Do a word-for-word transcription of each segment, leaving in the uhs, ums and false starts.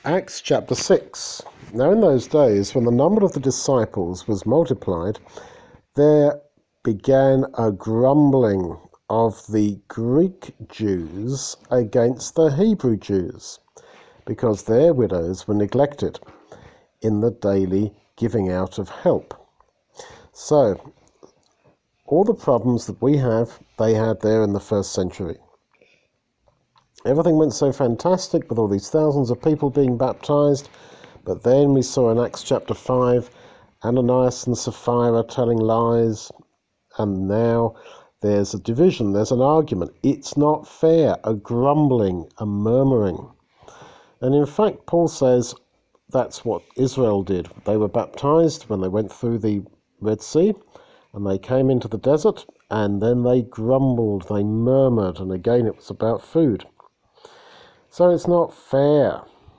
Acts chapter six. Now in those days, when the number of the disciples was multiplied, there began a grumbling of the Greek Jews against the Hebrew Jews, because their widows were neglected in the daily giving out of help. So, all the problems that we have, they had there in the first century. Everything went so fantastic with all these thousands of people being baptized, but then we saw in Acts chapter five, Ananias and Sapphira telling lies, and now there's a division, there's an argument. It's not fair, a grumbling, a murmuring. And in fact, Paul says that's what Israel did. They were baptized when they went through the Red Sea, and they came into the desert, and then they grumbled, they murmured, and again it was about food. So it's not fair.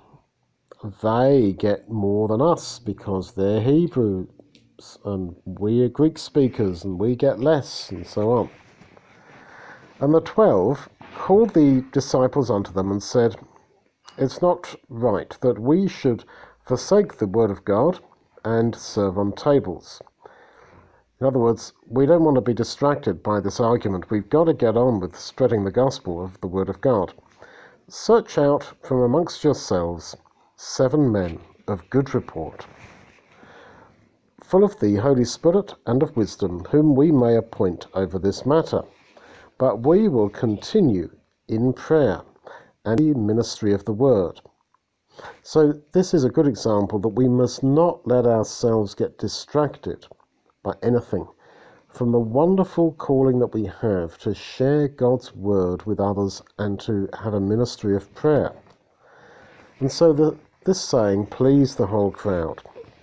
They get more than us because they're Hebrews and we are Greek speakers and we get less, and so on. And the twelve called the disciples unto them and said, it's not right that we should forsake the word of God and serve on tables. In other words, we don't want to be distracted by this argument. We've got to get on with spreading the gospel of the word of God. Search out from amongst yourselves seven men of good report, full of the Holy Spirit and of wisdom, whom we may appoint over this matter. But we will continue in prayer and the ministry of the word. So this is a good example that we must not let ourselves get distracted by anything from the wonderful calling that we have to share God's word with others and to have a ministry of prayer. And so the, this saying pleased the whole crowd.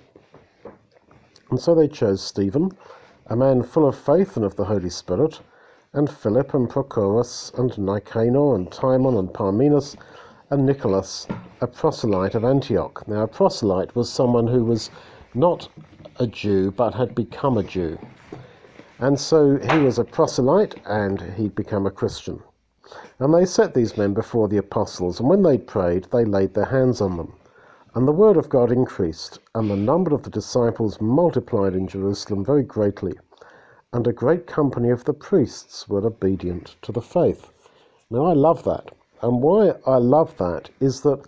And so they chose Stephen, a man full of faith and of the Holy Spirit, and Philip and Prochorus, and Nicanor, and Timon, and Parmenas, and Nicholas, a proselyte of Antioch. Now a proselyte was someone who was not a Jew, but had become a Jew. And so he was a proselyte, and he'd become a Christian. And they set these men before the apostles, and when they prayed, they laid their hands on them. And the word of God increased, and the number of the disciples multiplied in Jerusalem very greatly, and a great company of the priests were obedient to the faith. Now I love that. And why I love that is that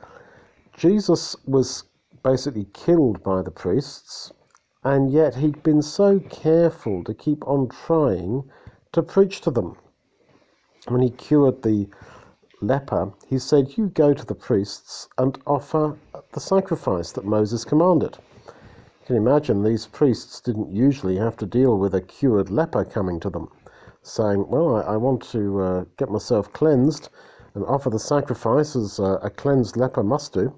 Jesus was basically killed by the priests, and yet he'd been so careful to keep on trying to preach to them. When he cured the leper, he said, you go to the priests and offer the sacrifice that Moses commanded. You can imagine these priests didn't usually have to deal with a cured leper coming to them, saying, well, I, I want to uh, get myself cleansed and offer the sacrifice as uh, a cleansed leper must do.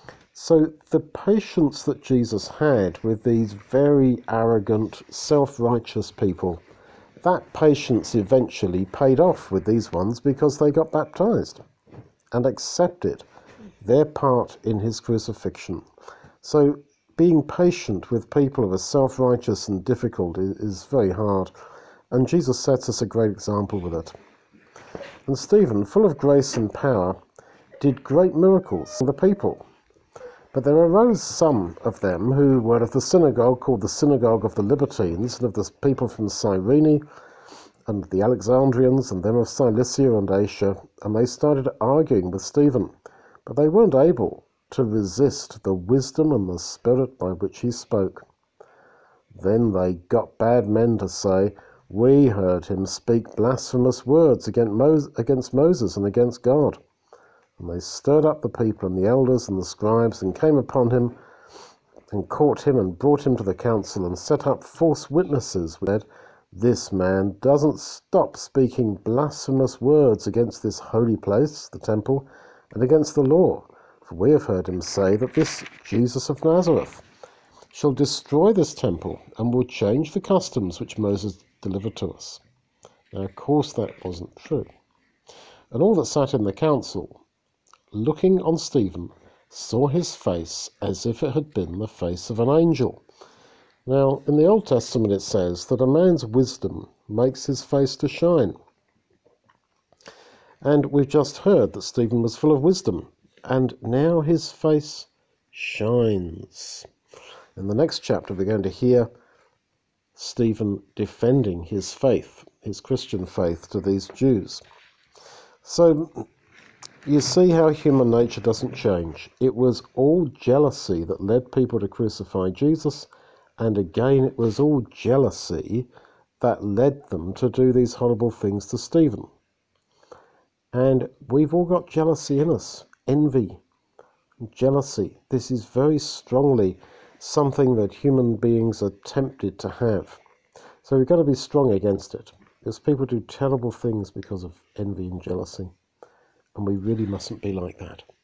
So the patience that Jesus had with these very arrogant, self-righteous people, that patience eventually paid off with these ones because they got baptized and accepted their part in his crucifixion. So being patient with people who are self-righteous and difficult is, is very hard, and Jesus sets us a great example with it. And Stephen, full of grace and power, did great miracles for the people. But there arose some of them who were of the synagogue called the Synagogue of the Libertines, and of the people from Cyrene, and the Alexandrians, and them of Cilicia and Asia, and they started arguing with Stephen, but they weren't able to resist the wisdom and the spirit by which he spoke. Then they got bad men to say, we heard him speak blasphemous words against Moses and against God. And they stirred up the people and the elders and the scribes, and came upon him, and caught him, and brought him to the council, and set up false witnesses, which said, this man doesn't stop speaking blasphemous words against this holy place, the temple, and against the law. For we have heard him say that this Jesus of Nazareth shall destroy this temple, and will change the customs which Moses delivered to us. Now, of course, that wasn't true. And all that sat in the council, looking on Stephen, saw his face as if it had been the face of an angel. Now, in the Old Testament it says that a man's wisdom makes his face to shine. And we've just heard that Stephen was full of wisdom. and now his face shines. In the next chapter, we're going to hear Stephen defending his faith, his Christian faith, to these Jews. So you see how human nature doesn't change. It was all jealousy that led people to crucify Jesus, and again it was all jealousy that led them to do these horrible things to Stephen. And we've all got jealousy in us, envy, jealousy. This is very strongly something that human beings are tempted to have. So we've got to be strong against it, because people do terrible things because of envy and jealousy, and we really mustn't be like that.